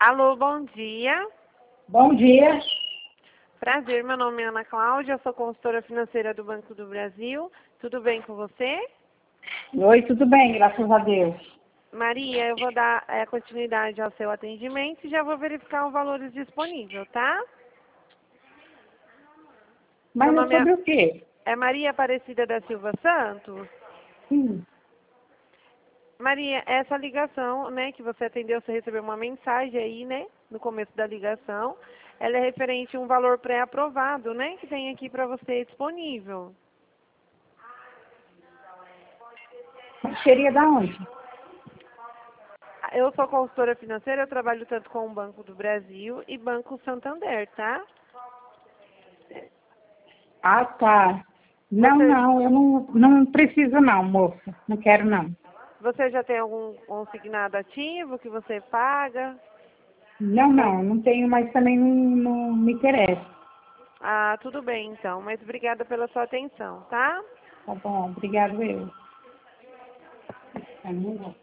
Alô, bom dia. Bom dia. Prazer, meu nome é Ana Cláudia, sou consultora financeira do Banco do Brasil. Tudo bem com você? Oi, tudo bem, graças a Deus. Maria, eu vou dar continuidade ao seu atendimento e já vou verificar os valores disponíveis, tá? Mas Meu é nome sobre o quê? é Maria Aparecida da Silva Santos. Sim. Maria, essa ligação, né, que você atendeu, você recebeu uma mensagem aí, né, no começo da ligação. Ela é referente a um valor pré-aprovado, né, que tem aqui para você disponível. Mas seria da onde? Eu sou consultora financeira, eu trabalho tanto com o Banco do Brasil e Banco Santander, tá? Ah, tá. Não, Você, eu não preciso não, moça. Não quero não. você já tem algum consignado ativo que você paga? Não tenho, mas também não me interessa. Ah, tudo bem então, mas obrigada pela sua atenção, tá? Tá bom, obrigado eu.